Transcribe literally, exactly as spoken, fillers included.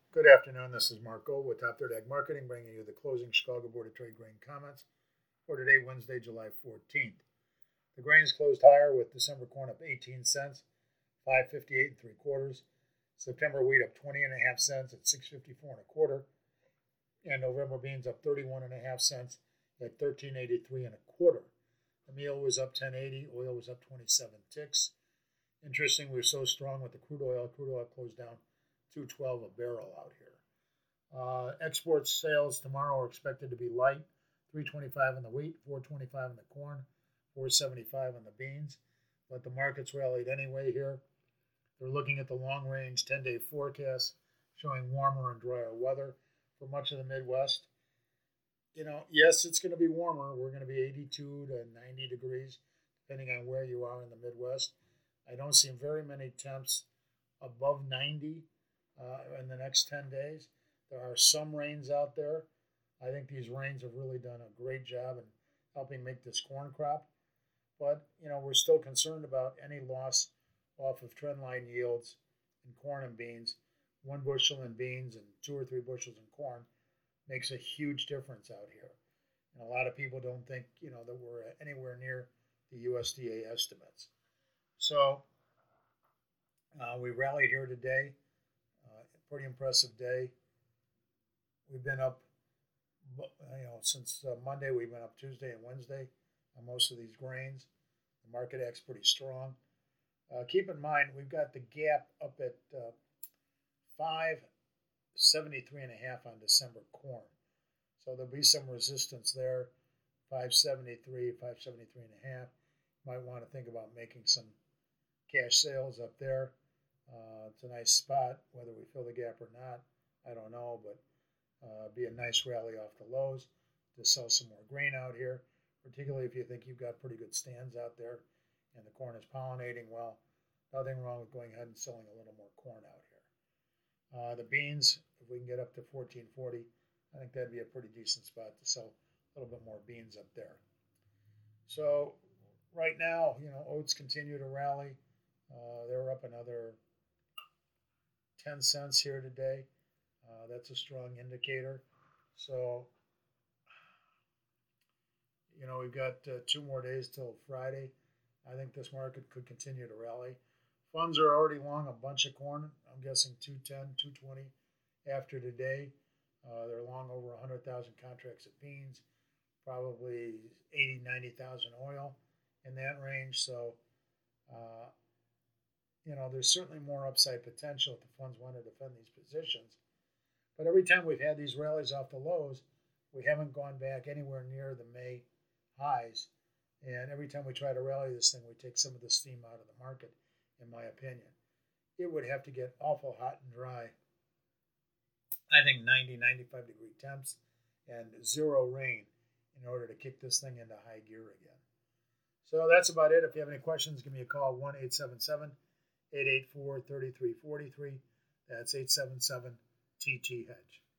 Good afternoon. This is Mark Gold with Top Third Ag Marketing, bringing you the closing Chicago Board of Trade grain comments for today, Wednesday, July fourteenth. The grains closed higher with December corn up eighteen cents, five fifty-eight and three quarters. September wheat up twenty and a half cents at six fifty-four and a quarter, and November beans up thirty-one and a half cents at thirteen eighty-three and a quarter. The meal was up ten eighty. Oil was up twenty-seven ticks. Interesting, we were so strong with the crude oil. Crude oil closed down two twelve a barrel out here. Uh, export sales tomorrow are expected to be light, three twenty-five in the wheat, four twenty-five in the corn, four seventy-five in the beans. But the markets rallied anyway here. They're looking at the long-range ten-day forecast showing warmer and drier weather for much of the Midwest. You know, yes, it's going to be warmer. We're going to be eighty-two to ninety degrees, depending on where you are in the Midwest. I don't see very many temps above ninety uh, in the next ten days. There are some rains out there. I think these rains have really done a great job in helping make this corn crop. But, you know, we're still concerned about any loss off of trendline yields in corn and beans. One bushel in beans and two or three bushels in corn makes a huge difference out here. And a lot of people don't think, you know, that we're anywhere near the U S D A estimates. So uh, we rallied here today. Uh, pretty impressive day. We've been up, you know, since uh, Monday. We've been up Tuesday and Wednesday on most of these grains. The market acts pretty strong. Uh, keep in mind, we've got the gap up at uh, five seventy-three and a half on December corn. So there'll be some resistance there. five seventy-three, five seventy-three and a half. Might want to think about making some cash sales up there. Uh, it's a nice spot. Whether we fill the gap or not, I don't know, but uh, be a nice rally off the lows to sell some more grain out here, particularly if you think you've got pretty good stands out there and the corn is pollinating well. Nothing wrong with going ahead and selling a little more corn out here. Uh, the beans, if we can get up to fourteen forty, I think that'd be a pretty decent spot to sell a little bit more beans up there. So right now, you know, oats continue to rally. Uh, they're up another ten cents here today. Uh, that's a strong indicator. So, you know, we've got uh, two more days till Friday. I think this market could continue to rally. Funds are already long a bunch of corn. I'm guessing two ten, two twenty after today. Uh, they're long over one hundred thousand contracts of beans, probably eighty, ninety thousand oil in that range. So, uh, you know, there's certainly more upside potential if the funds want to defend these positions. But every time we've had these rallies off the lows, we haven't gone back anywhere near the May highs. And every time we try to rally this thing, we take some of the steam out of the market, in my opinion. It would have to get awful hot and dry. I think ninety, ninety-five degree temps and zero rain in order to kick this thing into high gear again. So that's about it. If you have any questions, give me a call, one eight seven seven, eight eight four, three three four three. That's eight seven seven T T Hedge.